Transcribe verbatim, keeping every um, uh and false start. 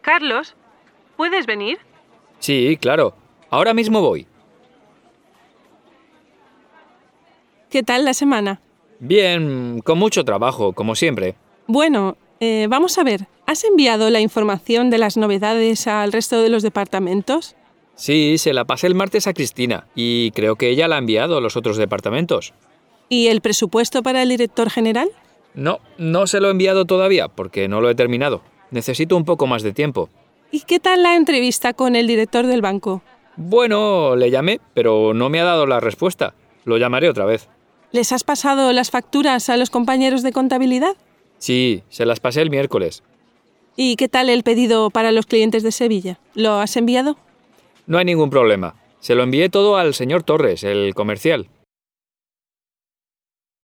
Carlos, ¿puedes venir? Sí, claro. Ahora mismo voy. ¿Qué tal la semana? Bien, con mucho trabajo, como siempre. Bueno, eh, vamos a ver. ¿Has enviado la información de las novedades al resto de los departamentos? Sí, se la pasé el martes a Cristina y creo que ella la ha enviado a los otros departamentos. ¿Y el presupuesto para el director general? No, no se lo he enviado todavía porque no lo he terminado. Necesito un poco más de tiempo. ¿Y qué tal la entrevista con el director del banco? Bueno, le llamé, pero no me ha dado la respuesta. Lo llamaré otra vez. ¿Les has pasado las facturas a los compañeros de contabilidad? Sí, se las pasé el miércoles. ¿Y qué tal el pedido para los clientes de Sevilla? ¿Lo has enviado? No hay ningún problema. Se lo envié todo al señor Torres, el comercial.